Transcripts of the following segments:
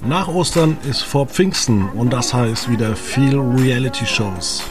Nach Ostern ist vor Pfingsten und das heißt wieder viel Reality-Shows.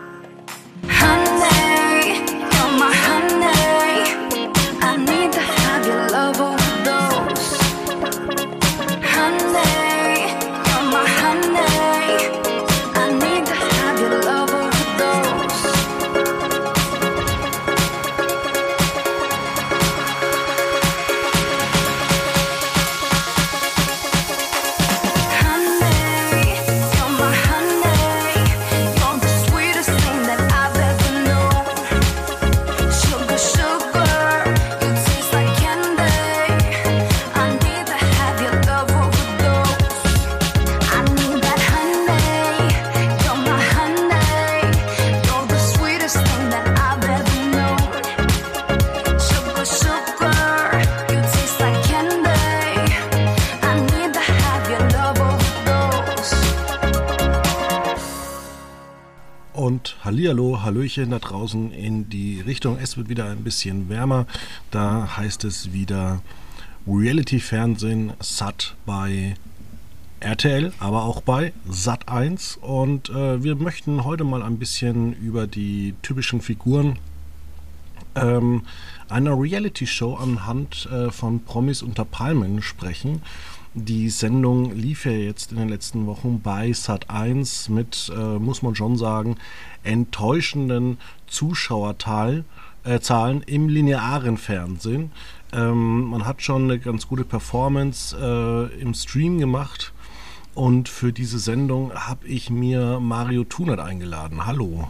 Und Hallihallo, Hallöchen da draußen in die Richtung. Es wird wieder ein bisschen wärmer. Da heißt es wieder Reality-Fernsehen satt bei RTL, aber auch bei Sat.1. Und wir möchten heute mal ein bisschen über die typischen Figuren einer Reality-Show anhand von Promis unter Palmen sprechen. Die Sendung lief ja jetzt in den letzten Wochen bei Sat.1 mit, muss man schon sagen, enttäuschenden Zuschauerzahlen im linearen Fernsehen. Man hat schon eine ganz gute Performance im Stream gemacht und für diese Sendung habe ich mir Mario Thunert eingeladen. Hallo.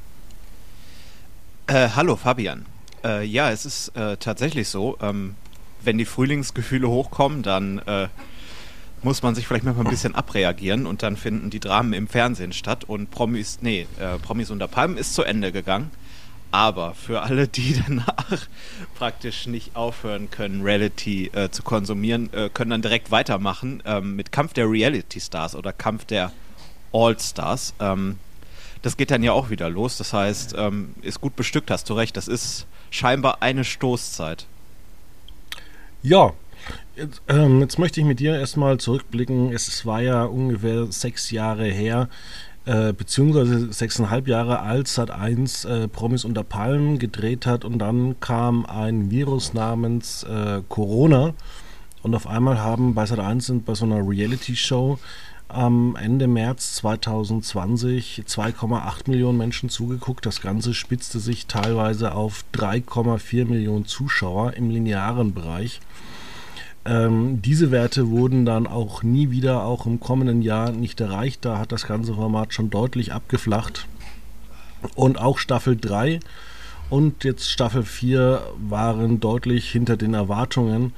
Hallo Fabian. Ja, es ist tatsächlich so, wenn die Frühlingsgefühle hochkommen, dann muss man sich vielleicht mal ein bisschen abreagieren und dann finden die Dramen im Fernsehen statt und Promis unter Palmen ist zu Ende gegangen. Aber für alle, die danach praktisch nicht aufhören können, Reality zu konsumieren, können dann direkt weitermachen mit Kampf der Reality Stars oder Kampf der All-Stars. Das geht dann ja auch wieder los. Das heißt, ist gut bestückt, hast du recht. Das ist scheinbar eine Stoßzeit. Ja, jetzt möchte ich mit dir erstmal zurückblicken. Es war ja ungefähr 6 Jahre her, beziehungsweise 6,5 Jahre, als Sat.1 Promis unter Palmen gedreht hat und dann kam ein Virus namens Corona und auf einmal haben bei Sat.1 bei so einer Reality-Show am Ende März 2020 2,8 Millionen Menschen zugeguckt. Das Ganze spitzte sich teilweise auf 3,4 Millionen Zuschauer im linearen Bereich. Diese Werte wurden dann auch nie wieder, auch im kommenden Jahr, nicht erreicht. Da hat das ganze Format schon deutlich abgeflacht. Und auch Staffel 3 und jetzt Staffel 4 waren deutlich hinter den Erwartungen.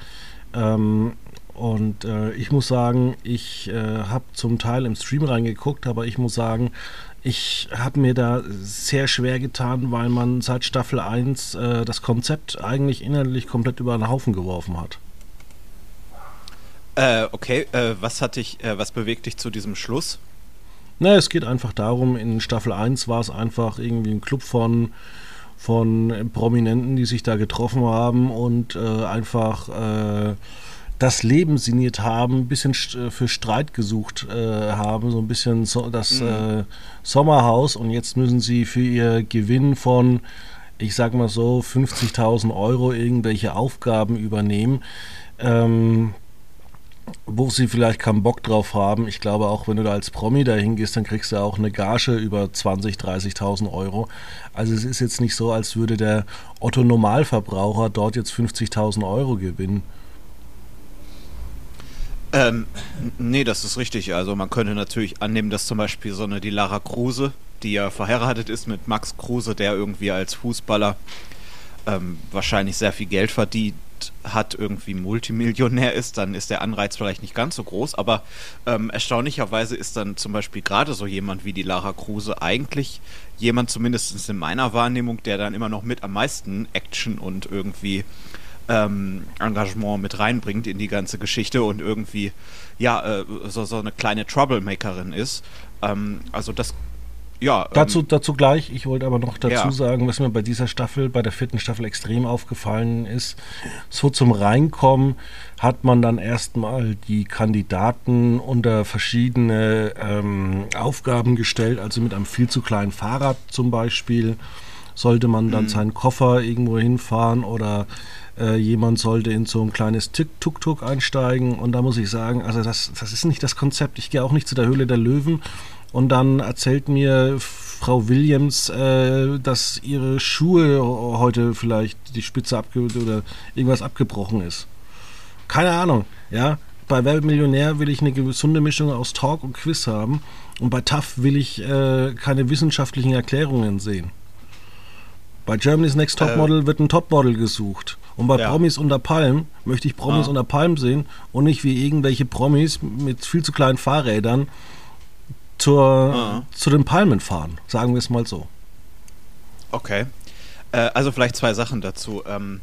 Ich muss sagen, ich habe zum Teil im Stream reingeguckt, aber ich muss sagen, ich habe mir da sehr schwer getan, weil man seit Staffel 1 das Konzept eigentlich inhaltlich komplett über den Haufen geworfen hat. Was bewegt dich zu diesem Schluss? Na, es geht einfach darum, in Staffel 1 war es einfach irgendwie ein Club von Prominenten, die sich da getroffen haben und einfach das Leben sinniert haben, ein bisschen für Streit gesucht haben, so ein bisschen das Sommerhaus, und jetzt müssen sie für ihr Gewinn von, ich sag mal so, 50.000 Euro irgendwelche Aufgaben übernehmen, wo sie vielleicht keinen Bock drauf haben. Ich glaube auch, wenn du da als Promi dahin gehst, dann kriegst du auch eine Gage über 20.000, 30.000 Euro. Also es ist jetzt nicht so, als würde der Otto-Normalverbraucher dort jetzt 50.000 Euro gewinnen. Nee, das ist richtig. Also man könnte natürlich annehmen, dass zum Beispiel die Lara Kruse, die ja verheiratet ist mit Max Kruse, der irgendwie als Fußballer wahrscheinlich sehr viel Geld verdient hat, irgendwie Multimillionär ist, dann ist der Anreiz vielleicht nicht ganz so groß, aber erstaunlicherweise ist dann zum Beispiel gerade so jemand wie die Lara Kruse eigentlich jemand, zumindest in meiner Wahrnehmung, der dann immer noch mit am meisten Action und irgendwie Engagement mit reinbringt in die ganze Geschichte und irgendwie so eine kleine Troublemakerin ist. Also das Ja, Dazu gleich. Ich wollte aber noch dazu ja. sagen, was mir bei dieser Staffel, bei der 4. Staffel extrem aufgefallen ist. So zum Reinkommen hat man dann erstmal die Kandidaten unter verschiedene Aufgaben gestellt. Also mit einem viel zu kleinen Fahrrad zum Beispiel sollte man dann seinen Koffer irgendwo hinfahren oder jemand sollte in so ein kleines Tuk-Tuk einsteigen. Und da muss ich sagen, also das ist nicht das Konzept. Ich gehe auch nicht zu der Höhle der Löwen. Und dann erzählt mir Frau Williams, dass ihre Schuhe heute vielleicht die Spitze oder irgendwas abgebrochen ist. Keine Ahnung, ja. Bei Wer wird Millionär will ich eine gesunde Mischung aus Talk und Quiz haben. Und bei TAF will ich keine wissenschaftlichen Erklärungen sehen. Bei Germany's Next Topmodel wird ein Topmodel gesucht. Und bei Promis unter Palm möchte ich Promis unter Palm sehen und nicht wie irgendwelche Promis mit viel zu kleinen Fahrrädern zu den Palmen fahren, sagen wir es mal so. Okay. Also vielleicht 2 Sachen dazu.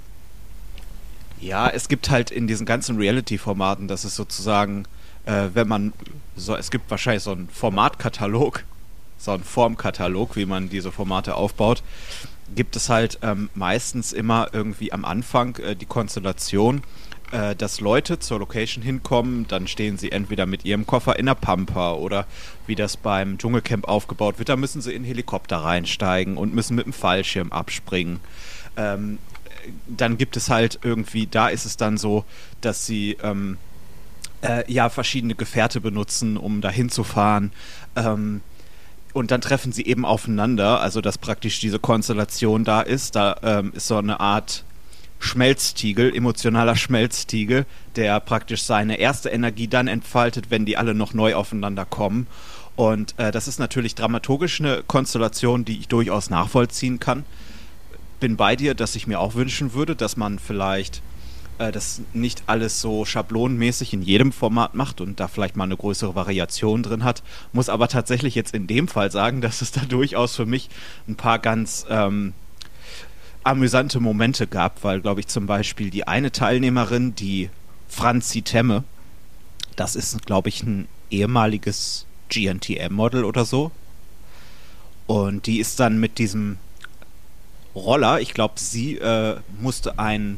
Ja, es gibt halt in diesen ganzen Reality-Formaten, das ist sozusagen, es gibt wahrscheinlich so einen Formatkatalog, so einen Formkatalog, wie man diese Formate aufbaut, gibt es halt meistens immer irgendwie am Anfang die Konstellation, dass Leute zur Location hinkommen, dann stehen sie entweder mit ihrem Koffer in der Pampa oder wie das beim Dschungelcamp aufgebaut wird, da müssen sie in einen Helikopter reinsteigen und müssen mit dem Fallschirm abspringen. Dann gibt es halt irgendwie, da ist es dann so, dass sie verschiedene Gefährte benutzen, um da hinzufahren. Und dann treffen sie eben aufeinander, also dass praktisch diese Konstellation da ist. Da ist so eine Art Schmelztiegel, emotionaler Schmelztiegel, der praktisch seine erste Energie dann entfaltet, wenn die alle noch neu aufeinander kommen. Und das ist natürlich dramaturgisch eine Konstellation, die ich durchaus nachvollziehen kann. Bin bei dir, dass ich mir auch wünschen würde, dass man vielleicht das nicht alles so schablonenmäßig in jedem Format macht und da vielleicht mal eine größere Variation drin hat. Muss aber tatsächlich jetzt in dem Fall sagen, dass es da durchaus für mich ein paar ganz amüsante Momente gab, weil, glaube ich, zum Beispiel die eine Teilnehmerin, die Franzi Temme, das ist, glaube ich, ein ehemaliges GNTM-Model oder so. Und die ist dann mit diesem Roller, ich glaube, sie musste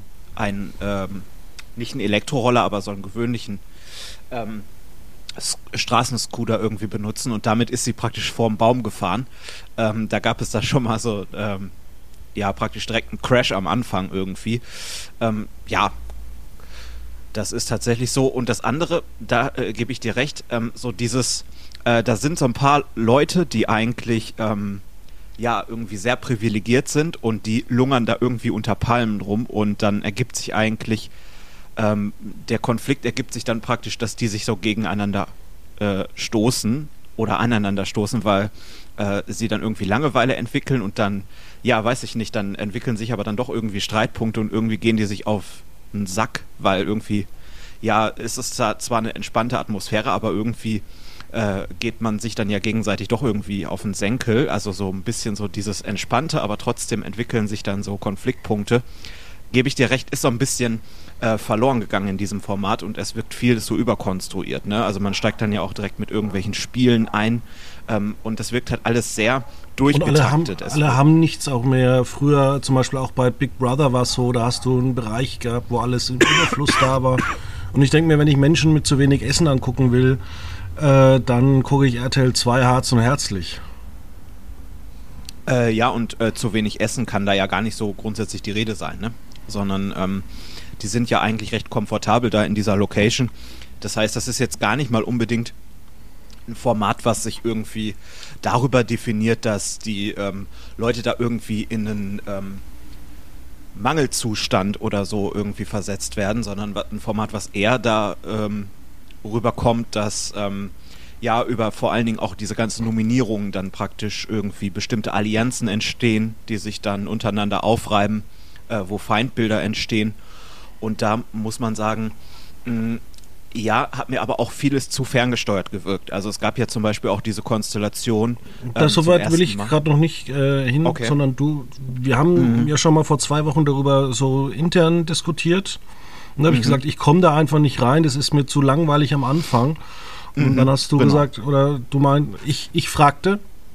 nicht einen Elektroroller, aber so einen gewöhnlichen Straßenscooter irgendwie benutzen und damit ist sie praktisch vorm Baum gefahren. Da gab es da schon mal so praktisch direkt einen Crash am Anfang irgendwie. Das ist tatsächlich so. Und das andere, da gebe ich dir recht, so dieses, da sind so ein paar Leute, die eigentlich irgendwie sehr privilegiert sind und die lungern da irgendwie unter Palmen rum und dann ergibt sich eigentlich, der Konflikt ergibt sich dann praktisch, dass die sich so gegeneinander stoßen oder aneinander stoßen, weil sie dann irgendwie Langeweile entwickeln und dann, weiß ich nicht, dann entwickeln sich aber dann doch irgendwie Streitpunkte und irgendwie gehen die sich auf den Sack, weil irgendwie, es ist zwar eine entspannte Atmosphäre, aber irgendwie geht man sich dann ja gegenseitig doch irgendwie auf den Senkel, also so ein bisschen so dieses Entspannte, aber trotzdem entwickeln sich dann so Konfliktpunkte. Gebe ich dir recht, ist so ein bisschen verloren gegangen in diesem Format und es wirkt viel so überkonstruiert, ne? Also man steigt dann ja auch direkt mit irgendwelchen Spielen ein und das wirkt halt alles sehr durchgetaktet. Und alle haben nichts auch mehr. Früher zum Beispiel auch bei Big Brother war es so, da hast du einen Bereich gehabt, wo alles im Überfluss da war. Und ich denke mir, wenn ich Menschen mit zu wenig Essen angucken will, dann gucke ich RTL 2 Harz und Herzlich. Zu wenig Essen kann da ja gar nicht so grundsätzlich die Rede sein, ne? Sondern die sind ja eigentlich recht komfortabel da in dieser Location. Das heißt, das ist jetzt gar nicht mal unbedingt ein Format, was sich irgendwie darüber definiert, dass die Leute da irgendwie in einen Mangelzustand oder so irgendwie versetzt werden, sondern ein Format, was eher da rüberkommt, dass über vor allen Dingen auch diese ganzen Nominierungen dann praktisch irgendwie bestimmte Allianzen entstehen, die sich dann untereinander aufreiben, wo Feindbilder entstehen. Und da muss man sagen, hat mir aber auch vieles zu ferngesteuert gewirkt. Also es gab ja zum Beispiel auch diese Konstellation. Soweit will ich gerade noch nicht hin, okay. Sondern wir haben ja schon mal vor 2 Wochen darüber so intern diskutiert. Und da habe ich gesagt, ich komme da einfach nicht rein, das ist mir zu langweilig am Anfang. Und dann hast du gesagt, oder du meinst, ich fragte,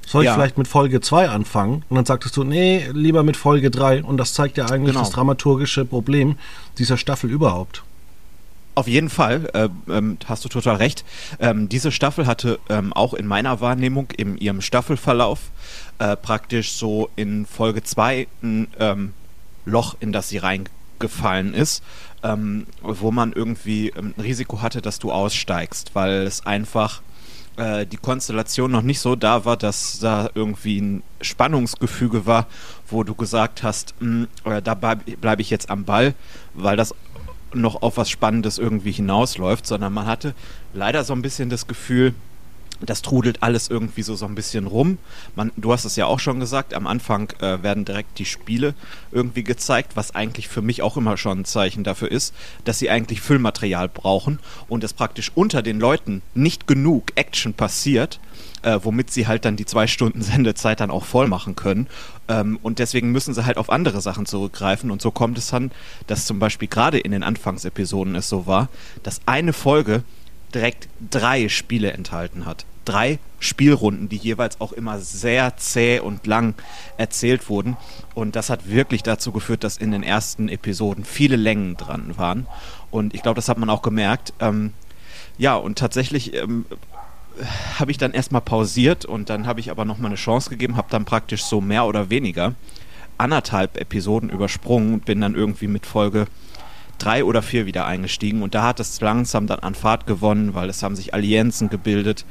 Soll ich vielleicht mit Folge 2 anfangen? Und dann sagtest du, nee, lieber mit Folge 3. Und das zeigt ja eigentlich das dramaturgische Problem dieser Staffel überhaupt. Auf jeden Fall, hast du total recht. Diese Staffel hatte auch in meiner Wahrnehmung in ihrem Staffelverlauf praktisch so in Folge 2 ein Loch, in das sie reingefallen ist, wo man irgendwie ein Risiko hatte, dass du aussteigst, weil es einfach die Konstellation noch nicht so da war, dass da irgendwie ein Spannungsgefüge war, wo du gesagt hast, da bleibe ich jetzt am Ball, weil das noch auf was Spannendes irgendwie hinausläuft, sondern man hatte leider so ein bisschen das Gefühl, das trudelt alles irgendwie so ein bisschen rum. Du hast es ja auch schon gesagt, am Anfang werden direkt die Spiele irgendwie gezeigt, was eigentlich für mich auch immer schon ein Zeichen dafür ist, dass sie eigentlich Füllmaterial brauchen und es praktisch unter den Leuten nicht genug Action passiert, womit sie halt dann die 2 Stunden Sendezeit dann auch voll machen können. Und deswegen müssen sie halt auf andere Sachen zurückgreifen. Und so kommt es dann, dass zum Beispiel gerade in den Anfangsepisoden es so war, dass eine Folge direkt 3 Spiele enthalten hat. 3 Spielrunden, die jeweils auch immer sehr zäh und lang erzählt wurden. Und das hat wirklich dazu geführt, dass in den ersten Episoden viele Längen dran waren. Und ich glaube, das hat man auch gemerkt. Ja, und tatsächlich habe ich dann erstmal pausiert und dann habe ich aber nochmal eine Chance gegeben, habe dann praktisch so mehr oder weniger 1,5 Episoden übersprungen und bin dann irgendwie mit Folge 3 oder 4 wieder eingestiegen und da hat es langsam dann an Fahrt gewonnen, weil es haben sich Allianzen gebildet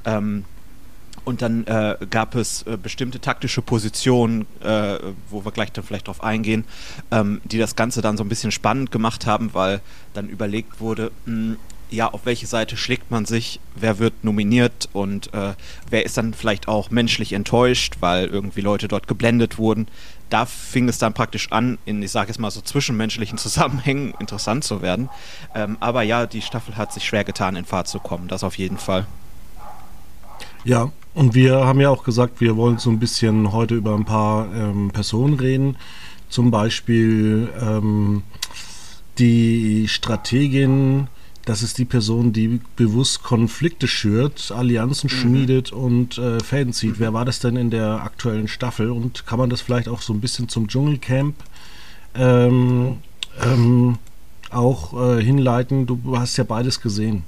und dann gab es bestimmte taktische Positionen, wo wir gleich dann vielleicht drauf eingehen, die das Ganze dann so ein bisschen spannend gemacht haben, weil dann überlegt wurde, ja, auf welche Seite schlägt man sich, wer wird nominiert und wer ist dann vielleicht auch menschlich enttäuscht, weil irgendwie Leute dort geblendet wurden. Da fing es dann praktisch an, in, ich sage jetzt mal so zwischenmenschlichen Zusammenhängen interessant zu werden. Aber ja, die Staffel hat sich schwer getan, in Fahrt zu kommen, das auf jeden Fall. Ja, und wir haben ja auch gesagt, wir wollen so ein bisschen heute über ein paar Personen reden. Zum Beispiel die Strategin. Das ist die Person, die bewusst Konflikte schürt, Allianzen schmiedet und Fäden zieht. Wer war das denn in der aktuellen Staffel? Und kann man das vielleicht auch so ein bisschen zum Dschungelcamp auch hinleiten? Du hast ja beides gesehen.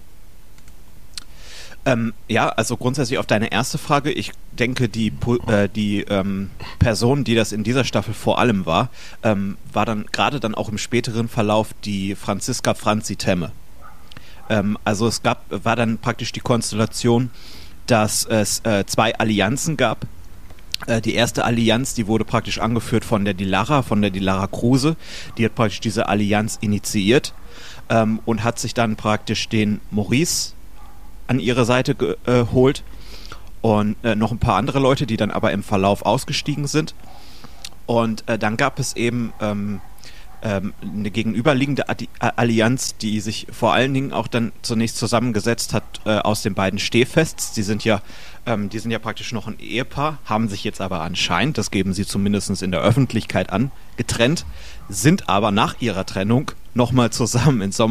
Ja, also grundsätzlich auf deine erste Frage. Ich denke, die Person, die das in dieser Staffel vor allem war dann gerade dann auch im späteren Verlauf die Franziska Franzi Temme. Also war dann praktisch die Konstellation, dass es 2 Allianzen gab. Die erste Allianz, die wurde praktisch angeführt von der Dilara Kruse. Die hat praktisch diese Allianz initiiert und hat sich dann praktisch den Maurice an ihre Seite geholt und noch ein paar andere Leute, die dann aber im Verlauf ausgestiegen sind. Und dann gab es eben eine gegenüberliegende Allianz, die sich vor allen Dingen auch dann zunächst zusammengesetzt hat aus den beiden Stehfests. Die sind ja praktisch noch ein Ehepaar, haben sich jetzt aber anscheinend, das geben sie zumindest in der Öffentlichkeit an, getrennt, sind aber nach ihrer Trennung nochmal zusammen ins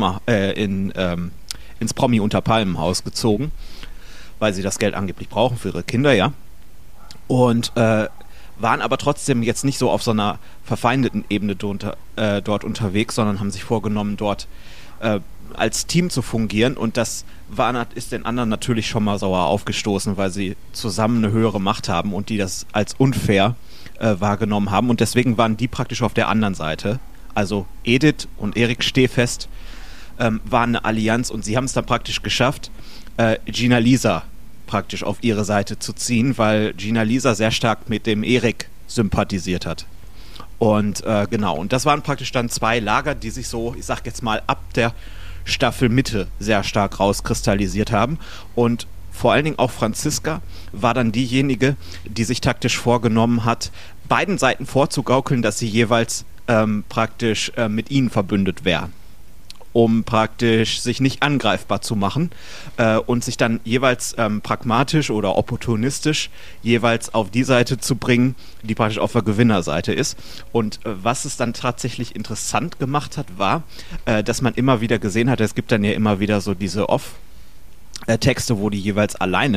Promi-Unter-Palmen-Haus gezogen, weil sie das Geld angeblich brauchen für ihre Kinder, ja. Und waren aber trotzdem jetzt nicht so auf so einer verfeindeten Ebene dort unterwegs, sondern haben sich vorgenommen, dort als Team zu fungieren. Und das ist den anderen natürlich schon mal sauer aufgestoßen, weil sie zusammen eine höhere Macht haben und die das als unfair wahrgenommen haben. Und deswegen waren die praktisch auf der anderen Seite. Also Edith und Erik Stehfest waren eine Allianz und sie haben es dann praktisch geschafft, Gina Lisa praktisch auf ihre Seite zu ziehen, weil Gina Lisa sehr stark mit dem Erik sympathisiert hat. Und genau, und das waren praktisch dann 2 Lager, die sich so, ich sag jetzt mal, ab der Staffelmitte sehr stark rauskristallisiert haben. Und vor allen Dingen auch Franziska war dann diejenige, die sich taktisch vorgenommen hat, beiden Seiten vorzugaukeln, dass sie jeweils praktisch mit ihnen verbündet wären, um praktisch sich nicht angreifbar zu machen und sich dann jeweils pragmatisch oder opportunistisch jeweils auf die Seite zu bringen, die praktisch auf der Gewinnerseite ist. Und was es dann tatsächlich interessant gemacht hat, war, dass man immer wieder gesehen hat, es gibt dann ja immer wieder so diese Texte, wo die jeweils alleine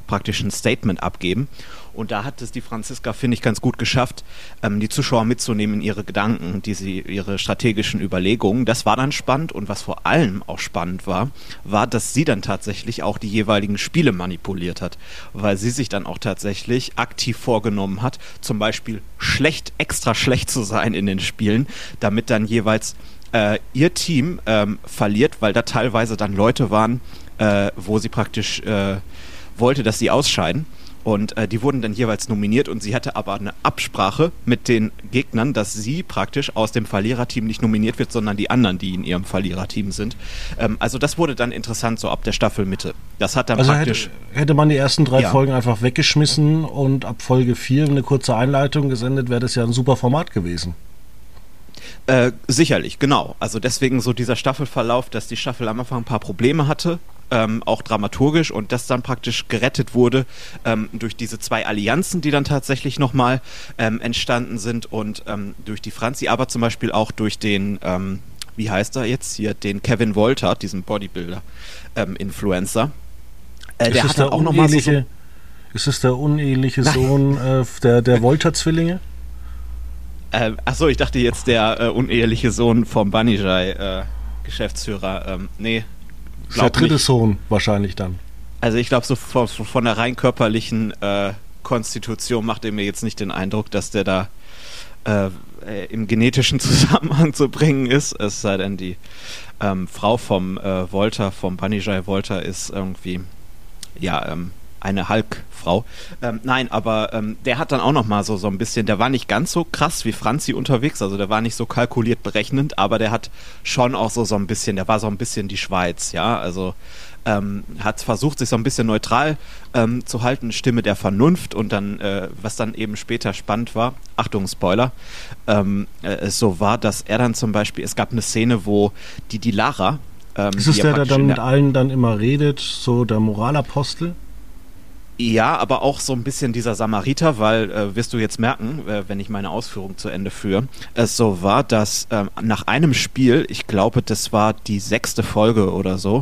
praktisch ein Statement abgeben. Und da hat es die Franziska, finde ich, ganz gut geschafft, die Zuschauer mitzunehmen in ihre Gedanken, ihre strategischen Überlegungen. Das war dann spannend, und was vor allem auch spannend war, dass sie dann tatsächlich auch die jeweiligen Spiele manipuliert hat, weil sie sich dann auch tatsächlich aktiv vorgenommen hat, zum Beispiel extra schlecht zu sein in den Spielen, damit dann jeweils ihr Team verliert, weil da teilweise dann Leute waren, wo sie praktisch wollte, dass sie ausscheiden. Und die wurden dann jeweils nominiert, und sie hatte aber eine Absprache mit den Gegnern, dass sie praktisch aus dem Verliererteam nicht nominiert wird, sondern die anderen, die in ihrem Verliererteam sind. Also das wurde dann interessant, so ab der Staffelmitte. Das hat dann also praktisch... Hätte man die ersten 3 Folgen einfach weggeschmissen und ab Folge 4 eine kurze Einleitung gesendet, wäre das ja ein super Format gewesen. Sicherlich, genau. Also deswegen so dieser Staffelverlauf, dass die Staffel am Anfang ein paar Probleme hatte, auch dramaturgisch, und das dann praktisch gerettet wurde durch diese 2 Allianzen, die dann tatsächlich nochmal entstanden sind, und durch die Franzi, aber zum Beispiel auch durch den, wie heißt er jetzt hier, den Kevin Wolter, diesen Bodybuilder-Influencer. Der hat dann auch nochmal so... Ist es der uneheliche Sohn der Wolter-Zwillinge? Achso, ich dachte jetzt der uneheliche Sohn vom Banijay Geschäftsführer. Nee, der 3. Sohn wahrscheinlich dann. Also ich glaube, so von der rein körperlichen Konstitution macht er mir jetzt nicht den Eindruck, dass der da im genetischen Zusammenhang zu bringen ist. Es sei denn, die Frau vom Wolter, vom Banijay Wolter, ist irgendwie eine Hulk-Frau. Nein, aber der hat dann auch nochmal so ein bisschen, der war nicht ganz so krass wie Franzi unterwegs, also der war nicht so kalkuliert berechnend, aber der hat schon auch so ein bisschen, der war so ein bisschen die Schweiz, ja, also hat versucht, sich so ein bisschen neutral zu halten, Stimme der Vernunft, und dann, was dann eben später spannend war, Achtung, Spoiler, so war, dass er dann zum Beispiel, es gab eine Szene, wo die Lara... ist es der dann mit allen dann immer redet, so der Moralapostel? Ja, aber auch so ein bisschen dieser Samariter, weil, wirst du jetzt merken, wenn ich meine Ausführung zu Ende führe, es so war, dass nach einem Spiel, ich glaube, das war die 6. Folge oder so,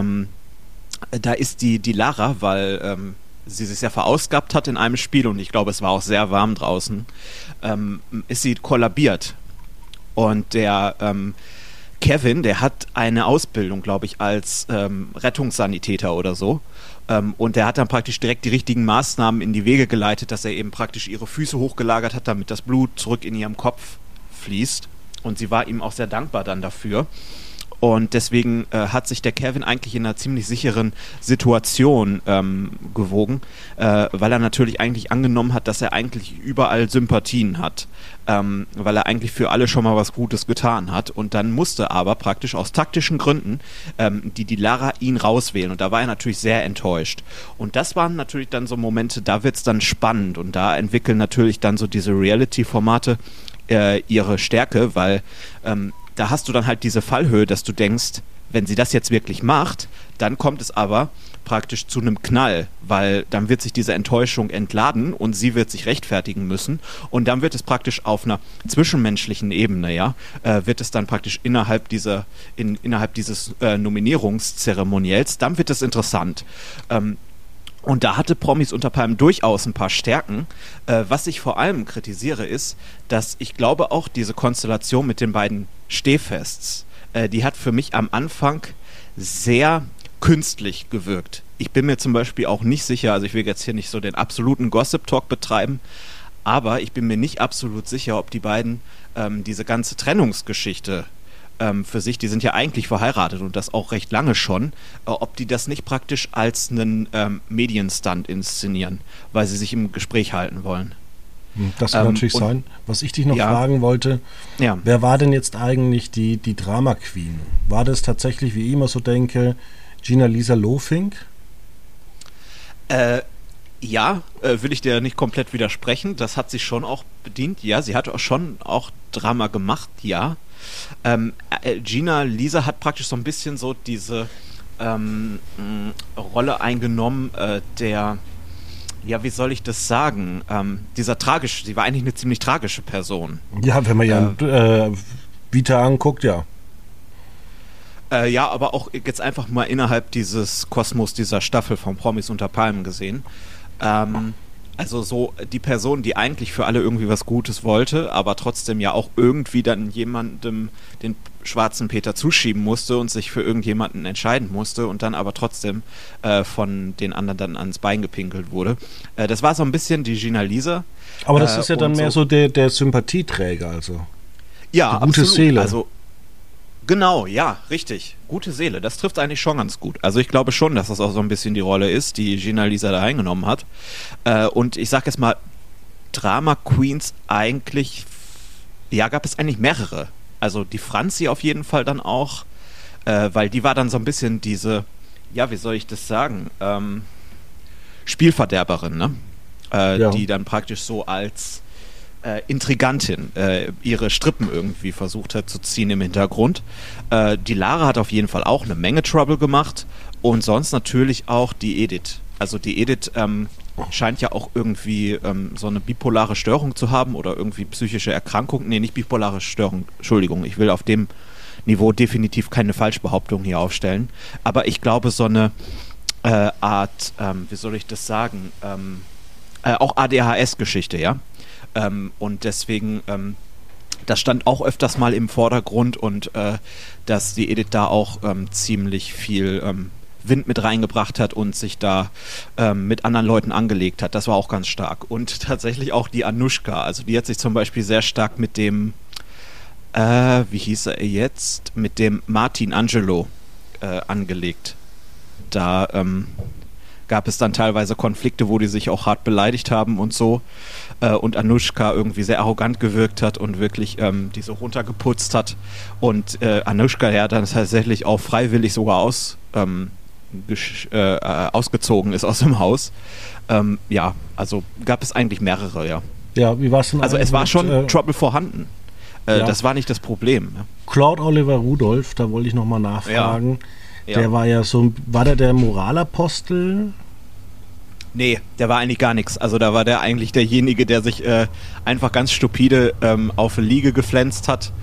da ist die Lara, weil sie sich sehr verausgabt hat in einem Spiel, und ich glaube, es war auch sehr warm draußen, ist sie kollabiert. Und der Kevin, der hat eine Ausbildung, glaube ich, als Rettungssanitäter oder so. Und der hat dann praktisch direkt die richtigen Maßnahmen in die Wege geleitet, dass er eben praktisch ihre Füße hochgelagert hat, damit das Blut zurück in ihrem Kopf fließt. Und sie war ihm auch sehr dankbar dann dafür. Und deswegen hat sich der Kevin eigentlich in einer ziemlich sicheren Situation gewogen, weil er natürlich eigentlich angenommen hat, dass er eigentlich überall Sympathien hat, weil er eigentlich für alle schon mal was Gutes getan hat. Und dann musste aber praktisch aus taktischen Gründen die Lara ihn rauswählen. Und da war er natürlich sehr enttäuscht. Und das waren natürlich dann so Momente, da wird es dann spannend. Und da entwickeln natürlich dann so diese Reality-Formate ihre Stärke, weil da hast du dann halt diese Fallhöhe, dass du denkst, wenn sie das jetzt wirklich macht, dann kommt es aber praktisch zu einem Knall, weil dann wird sich diese Enttäuschung entladen und sie wird sich rechtfertigen müssen, und dann wird es praktisch auf einer zwischenmenschlichen Ebene, wird es dann praktisch innerhalb dieses Nominierungszeremoniells, dann wird es interessant. Und da hatte Promis unter Palmen durchaus ein paar Stärken. Was ich vor allem kritisiere, ist, dass ich glaube, auch diese Konstellation mit den beiden Stehfests, die hat für mich am Anfang sehr künstlich gewirkt. Ich bin mir zum Beispiel auch nicht sicher, also ich will jetzt hier nicht so den absoluten Gossip-Talk betreiben, aber ich bin mir nicht absolut sicher, ob die beiden diese ganze Trennungsgeschichte für sich, die sind ja eigentlich verheiratet und das auch recht lange schon, ob die das nicht praktisch als einen Medienstunt inszenieren, weil sie sich im Gespräch halten wollen. Das kann natürlich sein. Was ich dich noch fragen wollte, wer war denn jetzt eigentlich die Drama Queen? War das tatsächlich, wie ich immer so denke, Gina-Lisa Lofink? Will ich dir nicht komplett widersprechen. Das hat sie schon auch bedient. Ja, sie hat auch schon auch Drama gemacht, ja. Gina-Lisa hat praktisch so ein bisschen so diese Rolle eingenommen, wie soll ich das sagen, sie war eigentlich eine ziemlich tragische Person. Ja, wenn man Vita anguckt, ja. Ja, aber auch jetzt einfach mal innerhalb dieses Kosmos dieser Staffel von Promis unter Palmen gesehen. Also so die Person, die eigentlich für alle irgendwie was Gutes wollte, aber trotzdem ja auch irgendwie dann jemandem den schwarzen Peter zuschieben musste und sich für irgendjemanden entscheiden musste und dann aber trotzdem von den anderen dann ans Bein gepinkelt wurde. Das war so ein bisschen die Gina Lisa. Aber das ist ja dann mehr so der Sympathieträger, also. Ja, die gute absolut. Seele. Also genau, ja, richtig. Gute Seele, das trifft eigentlich schon ganz gut. Also ich glaube schon, dass das auch so ein bisschen die Rolle ist, die Gina Lisa da eingenommen hat. Und ich sag jetzt mal, Drama Queens eigentlich, ja, gab es eigentlich mehrere. Also die Franzi auf jeden Fall dann auch, weil die war dann so ein bisschen diese, ja, wie soll ich das sagen, Spielverderberin, ne? Die dann praktisch so als Intrigantin ihre Strippen irgendwie versucht hat zu ziehen im Hintergrund. Die Lara hat auf jeden Fall auch eine Menge Trouble gemacht und sonst natürlich auch die Edith. Also die Edith scheint ja auch irgendwie so eine bipolare Störung zu haben oder irgendwie psychische Erkrankung. Nee, nicht bipolare Störung, Entschuldigung, ich will auf dem Niveau definitiv keine Falschbehauptung hier aufstellen. Aber ich glaube so eine Art, wie soll ich das sagen, auch ADHS-Geschichte, ja. Und deswegen, das stand auch öfters mal im Vordergrund und dass die Edith da auch ziemlich viel Wind mit reingebracht hat und sich da mit anderen Leuten angelegt hat. Das war auch ganz stark. Und tatsächlich auch die Anushka, also die hat sich zum Beispiel sehr stark mit dem, wie hieß er jetzt, mit dem Martin Angelo angelegt. Da gab es dann teilweise Konflikte, wo die sich auch hart beleidigt haben und so. Und Anushka irgendwie sehr arrogant gewirkt hat und wirklich die so runtergeputzt hat. Und Anushka ja dann tatsächlich auch freiwillig sogar ausgezogen ist aus dem Haus. Ja, also gab es eigentlich mehrere, ja. Ja, wie war es denn? Also es war schon Trouble vorhanden. Ja. Das war nicht das Problem. Ja. Claude Oliver Rudolph, da wollte ich nochmal nachfragen. Ja. Der war ja so, war der Moralapostel? Nee, der war eigentlich gar nichts. Also da war der eigentlich derjenige, der sich einfach ganz stupide auf eine Liege geflänzt hat.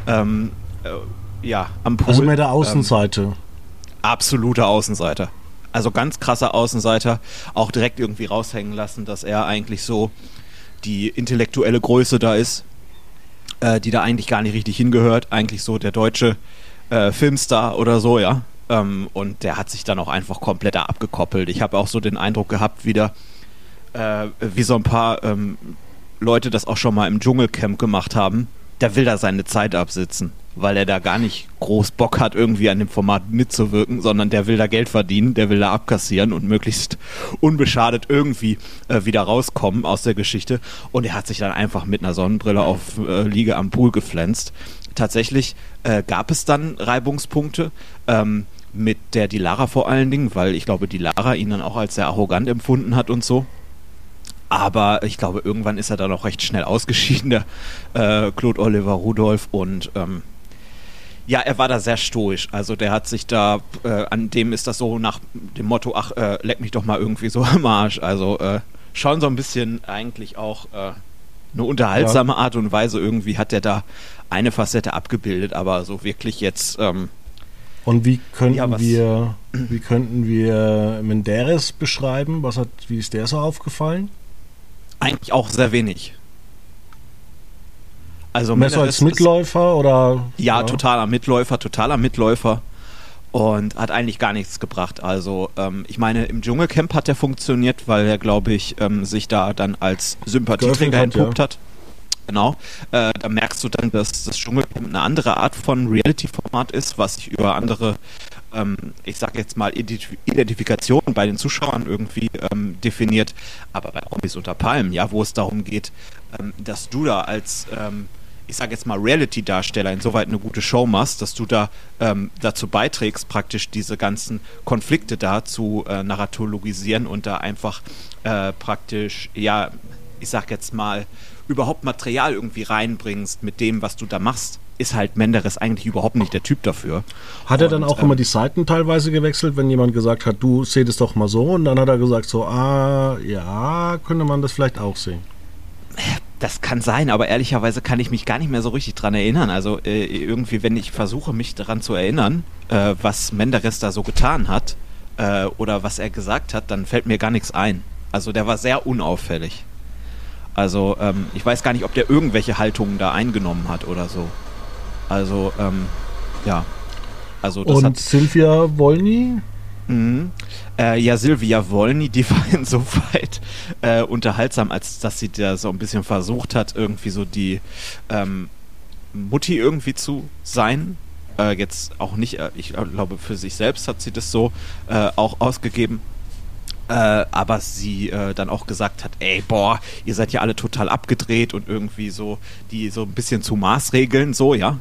Ja, am Pool. Also mehr der Außenseite. Absoluter Außenseiter. Also ganz krasser Außenseiter. Auch direkt irgendwie raushängen lassen, dass er eigentlich so die intellektuelle Größe da ist, die da eigentlich gar nicht richtig hingehört. Eigentlich so der deutsche Filmstar oder so, ja. Und der hat sich dann auch einfach komplett abgekoppelt. Ich habe auch so den Eindruck gehabt, wieder wie so ein paar Leute das auch schon mal im Dschungelcamp gemacht haben. Der will da seine Zeit absitzen, weil er da gar nicht groß Bock hat, irgendwie an dem Format mitzuwirken, sondern der will da Geld verdienen, der will da abkassieren und möglichst unbeschadet irgendwie wieder rauskommen aus der Geschichte. Und er hat sich dann einfach mit einer Sonnenbrille auf Liege am Pool geflänzt. Tatsächlich gab es dann Reibungspunkte mit der die Lara vor allen Dingen, weil ich glaube, die Lara ihn dann auch als sehr arrogant empfunden hat und so. Aber ich glaube, irgendwann ist er dann auch recht schnell ausgeschieden, der Claude Oliver Rudolph. Und ja, er war da sehr stoisch. Also der hat sich da, an dem ist das so nach dem Motto, ach, leck mich doch mal irgendwie so am Arsch. Also schon so ein bisschen eigentlich auch eine unterhaltsame Art und Weise. Irgendwie hat er da eine Facette abgebildet, aber so wirklich jetzt... Und wie könnten wir Menderes beschreiben? Wie ist der so aufgefallen? Eigentlich auch sehr wenig. Also mehr so als Mitläufer oder? Ja, totaler Mitläufer und hat eigentlich gar nichts gebracht. Also ich meine, im Dschungelcamp hat er funktioniert, weil er, glaube ich, sich da dann als Sympathieträger entpuppt hat. Genau, da merkst du dann, dass das Dschungelcamp eine andere Art von Reality-Format ist, was sich über andere, ich sag jetzt mal, Identifikationen bei den Zuschauern irgendwie definiert. Aber bei Promis unter Palmen, ja, wo es darum geht, dass du da als, ich sag jetzt mal, Reality-Darsteller insoweit eine gute Show machst, dass du da dazu beiträgst, praktisch diese ganzen Konflikte da zu narratologisieren und da einfach praktisch, ja, ich sag jetzt mal, überhaupt Material irgendwie reinbringst mit dem, was du da machst, ist halt Menderes eigentlich überhaupt nicht der Typ dafür. Hat er dann auch immer die Seiten teilweise gewechselt, wenn jemand gesagt hat, du seh das doch mal so, und dann hat er gesagt so, ja, könnte man das vielleicht auch sehen? Das kann sein, aber ehrlicherweise kann ich mich gar nicht mehr so richtig dran erinnern. Also irgendwie, wenn ich versuche, mich daran zu erinnern, was Menderes da so getan hat oder was er gesagt hat, dann fällt mir gar nichts ein. Also der war sehr unauffällig. Also ich weiß gar nicht, ob der irgendwelche Haltungen da eingenommen hat oder so. Also ja. Also das Und Silvia Wolny? Ja, Silvia Wolny, die war insoweit unterhaltsam, als dass sie da so ein bisschen versucht hat, irgendwie so die Mutti irgendwie zu sein. Jetzt auch nicht, ich glaube, für sich selbst hat sie das so auch ausgegeben. Aber sie dann auch gesagt hat, ey, boah, ihr seid ja alle total abgedreht und irgendwie so, die so ein bisschen zu Maßregeln, so, ja.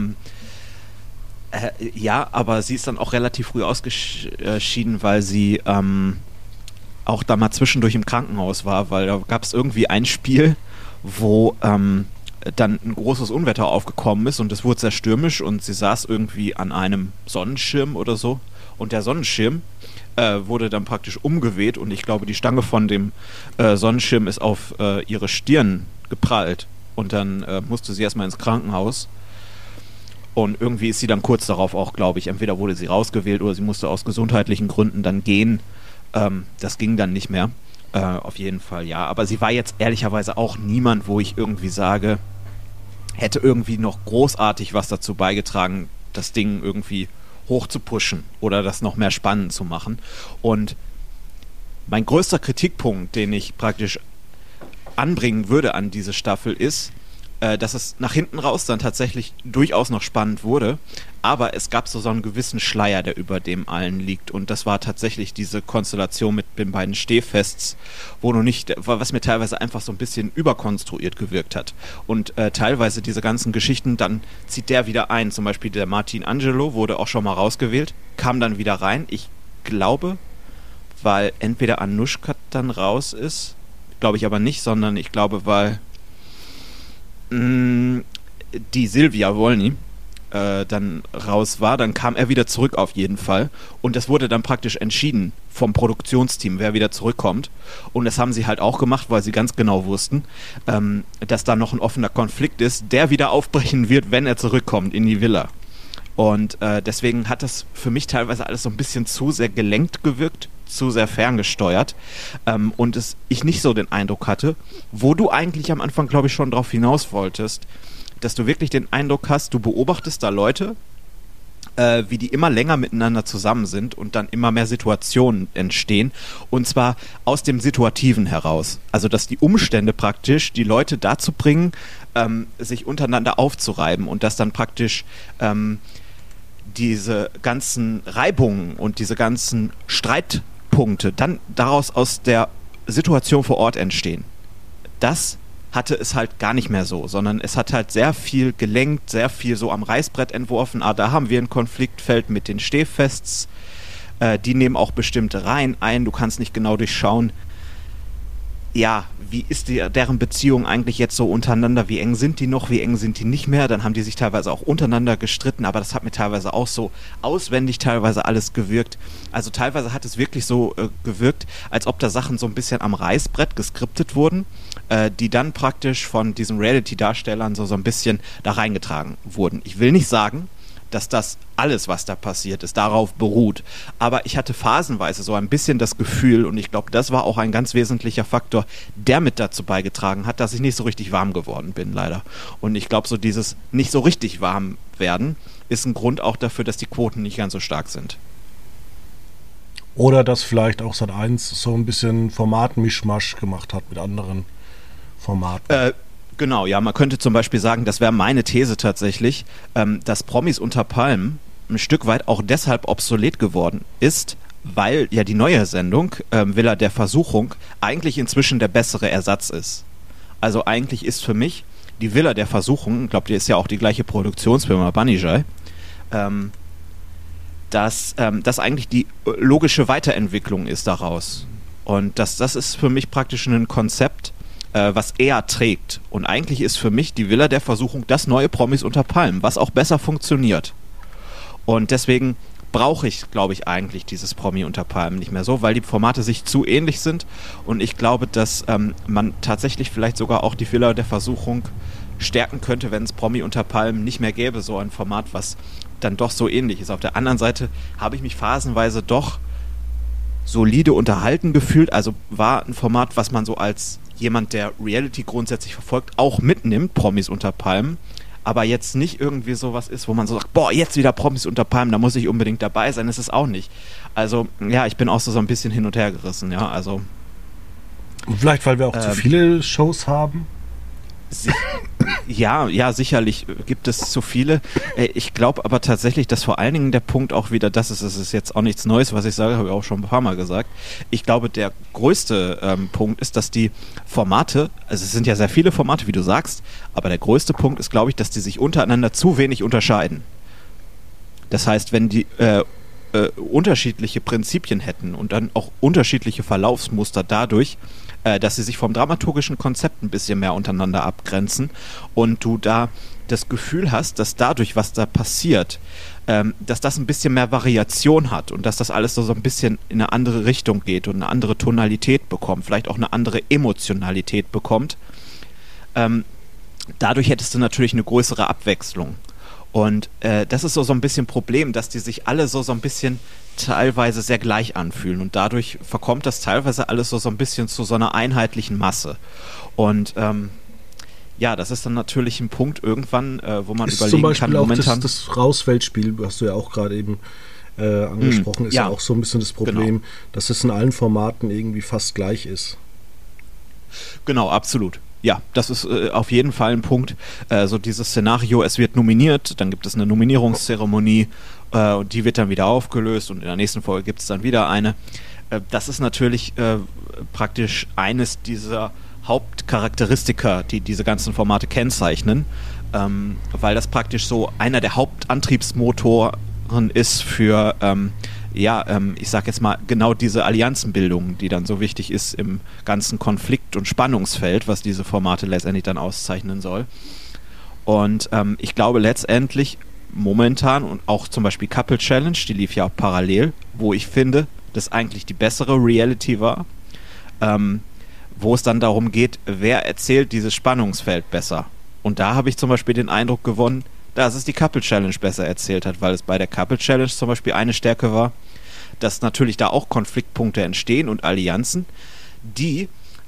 Ja, aber sie ist dann auch relativ früh ausgeschieden, weil sie auch da mal zwischendurch im Krankenhaus war, weil da gab es irgendwie ein Spiel, wo dann ein großes Unwetter aufgekommen ist und es wurde sehr stürmisch und sie saß irgendwie an einem Sonnenschirm oder so und der Sonnenschirm wurde dann praktisch umgeweht und ich glaube, die Stange von dem Sonnenschirm ist auf ihre Stirn geprallt und dann musste sie erstmal ins Krankenhaus. Und irgendwie ist sie dann kurz darauf auch, glaube ich, entweder wurde sie rausgewählt oder sie musste aus gesundheitlichen Gründen dann gehen. Das ging dann nicht mehr. Auf jeden Fall, ja. Aber sie war jetzt ehrlicherweise auch niemand, wo ich irgendwie sage, hätte irgendwie noch großartig was dazu beigetragen, das Ding irgendwie hoch zu pushen oder das noch mehr spannend zu machen. Und mein größter Kritikpunkt, den ich praktisch anbringen würde an diese Staffel ist, dass es nach hinten raus dann tatsächlich durchaus noch spannend wurde, aber es gab so einen gewissen Schleier, der über dem allen liegt und das war tatsächlich diese Konstellation mit den beiden Stehfests, wo noch nicht, was mir teilweise einfach so ein bisschen überkonstruiert gewirkt hat und teilweise diese ganzen Geschichten, dann zieht der wieder ein, zum Beispiel der Martin Angelo wurde auch schon mal rausgewählt, kam dann wieder rein, ich glaube, weil entweder Anushka dann raus ist, glaube ich aber nicht, sondern ich glaube, weil die Silvia Wolny dann raus war, dann kam er wieder zurück auf jeden Fall und das wurde dann praktisch entschieden vom Produktionsteam, wer wieder zurückkommt und das haben sie halt auch gemacht, weil sie ganz genau wussten, dass da noch ein offener Konflikt ist, der wieder aufbrechen wird, wenn er zurückkommt in die Villa und deswegen hat das für mich teilweise alles so ein bisschen zu sehr gelenkt gewirkt, zu sehr ferngesteuert und ich nicht so den Eindruck hatte, wo du eigentlich am Anfang, glaube ich, schon drauf hinaus wolltest, dass du wirklich den Eindruck hast, du beobachtest da Leute, wie die immer länger miteinander zusammen sind und dann immer mehr Situationen entstehen und zwar aus dem Situativen heraus. Also, dass die Umstände praktisch die Leute dazu bringen, sich untereinander aufzureiben und dass dann praktisch diese ganzen Reibungen und diese ganzen Streitpunkte dann daraus aus der Situation vor Ort entstehen. Das hatte es halt gar nicht mehr so, sondern es hat halt sehr viel gelenkt, sehr viel so am Reißbrett entworfen. Da haben wir ein Konfliktfeld mit den Stehfests, die nehmen auch bestimmte Reihen ein, du kannst nicht genau durchschauen, ja, wie ist deren Beziehung eigentlich jetzt so untereinander, wie eng sind die noch, wie eng sind die nicht mehr, dann haben die sich teilweise auch untereinander gestritten, aber das hat mir teilweise auch so auswendig teilweise alles gewirkt, also teilweise hat es wirklich so gewirkt, als ob da Sachen so ein bisschen am Reißbrett geskriptet wurden, die dann praktisch von diesen Reality-Darstellern so ein bisschen da reingetragen wurden. Ich will nicht sagen, dass das alles, was da passiert ist, darauf beruht. Aber ich hatte phasenweise so ein bisschen das Gefühl, und ich glaube, das war auch ein ganz wesentlicher Faktor, der mit dazu beigetragen hat, dass ich nicht so richtig warm geworden bin, leider. Und ich glaube, so dieses nicht so richtig warm werden ist ein Grund auch dafür, dass die Quoten nicht ganz so stark sind. Oder dass vielleicht auch Sat.1 so ein bisschen Formatmischmasch gemacht hat mit anderen Formaten. Genau, ja, man könnte zum Beispiel sagen, das wäre meine These tatsächlich, dass Promis unter Palmen ein Stück weit auch deshalb obsolet geworden ist, weil ja die neue Sendung, Villa der Versuchung, eigentlich inzwischen der bessere Ersatz ist. Also eigentlich ist für mich die Villa der Versuchung, ich glaube, die ist ja auch die gleiche Produktionsfirma, Banijay, dass das eigentlich die logische Weiterentwicklung ist daraus. Und das ist für mich praktisch ein Konzept, was eher trägt. Und eigentlich ist für mich die Villa der Versuchung das neue Promis unter Palmen, was auch besser funktioniert. Und deswegen brauche ich, glaube ich, eigentlich dieses Promi unter Palmen nicht mehr so, weil die Formate sich zu ähnlich sind und ich glaube, dass man tatsächlich vielleicht sogar auch die Villa der Versuchung stärken könnte, wenn es Promi unter Palmen nicht mehr gäbe, so ein Format, was dann doch so ähnlich ist. Auf der anderen Seite habe ich mich phasenweise doch solide unterhalten gefühlt, also war ein Format, was man so als jemand, der Reality grundsätzlich verfolgt, auch mitnimmt, Promis unter Palmen, aber jetzt nicht irgendwie sowas ist, wo man so sagt, boah, jetzt wieder Promis unter Palmen, da muss ich unbedingt dabei sein, ist es auch nicht. Also, ja, ich bin auch so ein bisschen hin und her gerissen, ja, also. Und vielleicht, weil wir auch zu viele Shows haben? Ja, sicherlich gibt es zu viele. Ich glaube aber tatsächlich, dass vor allen Dingen der Punkt auch wieder, das ist jetzt auch nichts Neues, was ich sage, habe ich auch schon ein paar Mal gesagt. Ich glaube, der größte Punkt ist, dass die Formate, also es sind ja sehr viele Formate, wie du sagst, aber der größte Punkt ist, glaube ich, dass die sich untereinander zu wenig unterscheiden. Das heißt, wenn die unterschiedliche Prinzipien hätten und dann auch unterschiedliche Verlaufsmuster dadurch, dass sie sich vom dramaturgischen Konzept ein bisschen mehr untereinander abgrenzen und du da das Gefühl hast, dass dadurch, was da passiert, dass das ein bisschen mehr Variation hat und dass das alles so ein bisschen in eine andere Richtung geht und eine andere Tonalität bekommt, vielleicht auch eine andere Emotionalität bekommt. Dadurch hättest du natürlich eine größere Abwechslung. Und das ist so ein bisschen Problem, dass die sich alle so ein bisschen teilweise sehr gleich anfühlen und dadurch verkommt das teilweise alles so ein bisschen zu so einer einheitlichen Masse. Und ja, das ist dann natürlich ein Punkt irgendwann, wo man ist überlegen zum Beispiel kann, auch momentan... Das Rausfeldspiel, hast du ja auch gerade eben angesprochen, ist ja auch so ein bisschen das Problem, dass es in allen Formaten irgendwie fast gleich ist. Genau, absolut. Ja, das ist auf jeden Fall ein Punkt. So dieses Szenario, es wird nominiert, dann gibt es eine Nominierungszeremonie und die wird dann wieder aufgelöst und in der nächsten Folge gibt es dann wieder eine. Das ist natürlich praktisch eines dieser Hauptcharakteristika, die diese ganzen Formate kennzeichnen, weil das praktisch so einer der Hauptantriebsmotoren ist für ich sag jetzt mal, genau diese Allianzenbildung, die dann so wichtig ist im ganzen Konflikt- und Spannungsfeld, was diese Formate letztendlich dann auszeichnen soll. Und ich glaube letztendlich momentan und auch zum Beispiel Couple Challenge, die lief ja auch parallel, wo ich finde, dass eigentlich die bessere Reality war, wo es dann darum geht, wer erzählt dieses Spannungsfeld besser. Und da habe ich zum Beispiel den Eindruck gewonnen, dass es die Couple Challenge besser erzählt hat, weil es bei der Couple Challenge zum Beispiel eine Stärke war, dass natürlich da auch Konfliktpunkte entstehen und Allianzen, die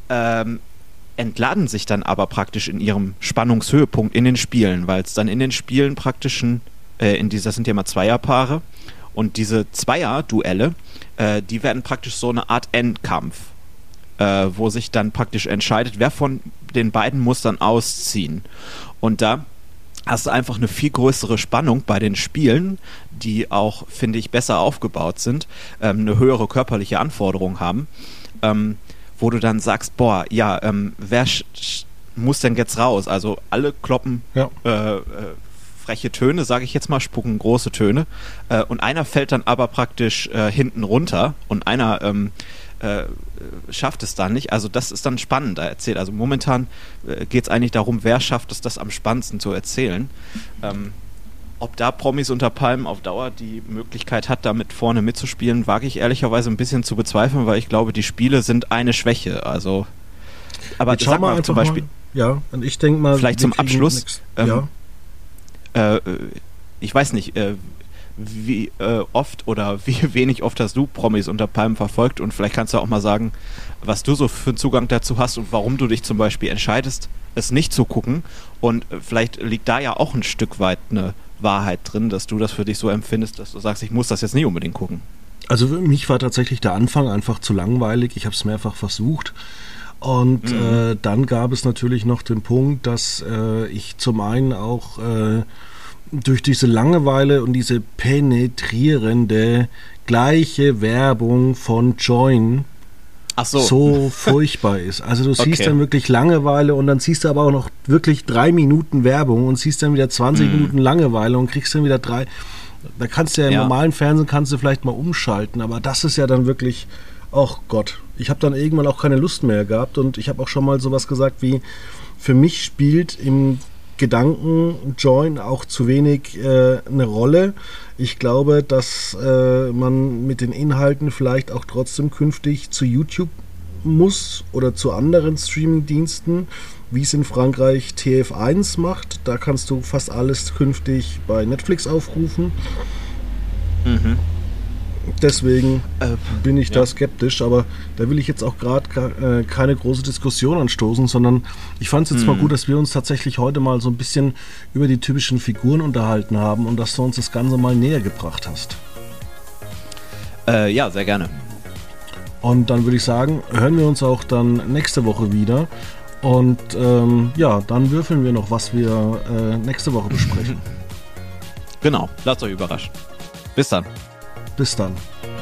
entladen sich dann aber praktisch in ihrem Spannungshöhepunkt in den Spielen, weil es dann in den Spielen praktisch das sind ja immer Zweierpaare und diese Zweier-Duelle, die werden praktisch so eine Art Endkampf, wo sich dann praktisch entscheidet, wer von den beiden muss dann ausziehen. Und da hast du einfach eine viel größere Spannung bei den Spielen, die auch, finde ich, besser aufgebaut sind, eine höhere körperliche Anforderung haben, wo du dann sagst, boah, ja, wer muss denn jetzt raus? Also alle kloppen freche Töne, sage ich jetzt mal, spucken große Töne und einer fällt dann aber praktisch hinten runter und einer schafft es dann nicht. Also das ist dann spannender erzählt. Also momentan geht es eigentlich darum, wer schafft es, das am spannendsten zu erzählen. Ob da Promis unter Palmen auf Dauer die Möglichkeit hat, damit vorne mitzuspielen, wage ich ehrlicherweise ein bisschen zu bezweifeln, weil ich glaube, die Spiele sind eine Schwäche. Also, aber jetzt sag mal zum Beispiel. Ja, und ich denke mal, vielleicht zum Abschluss. Ich weiß nicht, wie oft oder wie wenig oft hast du Promis unter Palmen verfolgt und vielleicht kannst du auch mal sagen, was du so für einen Zugang dazu hast und warum du dich zum Beispiel entscheidest, es nicht zu gucken und vielleicht liegt da ja auch ein Stück weit eine Wahrheit drin, dass du das für dich so empfindest, dass du sagst, ich muss das jetzt nicht unbedingt gucken. Also für mich war tatsächlich der Anfang einfach zu langweilig, ich habe es mehrfach versucht und dann gab es natürlich noch den Punkt, dass ich zum einen auch durch diese Langeweile und diese penetrierende gleiche Werbung von Join so furchtbar ist. Also du siehst dann wirklich Langeweile und dann siehst du aber auch noch wirklich 3 Minuten Werbung und siehst dann wieder 20 Minuten Langeweile und kriegst dann wieder 3. Da kannst du ja im normalen Fernsehen kannst du vielleicht mal umschalten, aber das ist ja dann wirklich, ach Gott, ich habe dann irgendwann auch keine Lust mehr gehabt und ich habe auch schon mal sowas gesagt wie, für mich spielt im Gedanken Join auch zu wenig eine Rolle. Ich glaube, dass man mit den Inhalten vielleicht auch trotzdem künftig zu YouTube muss oder zu anderen Streaming-Diensten, wie es in Frankreich TF1 macht. Da kannst du fast alles künftig bei Netflix aufrufen. Mhm. Deswegen bin ich da skeptisch, aber da will ich jetzt auch gerade keine große Diskussion anstoßen, sondern ich fand es jetzt mal gut, dass wir uns tatsächlich heute mal so ein bisschen über die typischen Figuren unterhalten haben und dass du uns das Ganze mal näher gebracht hast. Ja, sehr gerne. Und dann würde ich sagen, hören wir uns auch dann nächste Woche wieder. Und dann würfeln wir noch, was wir nächste Woche besprechen. Genau, lasst euch überraschen. Bis dann. Bis dann.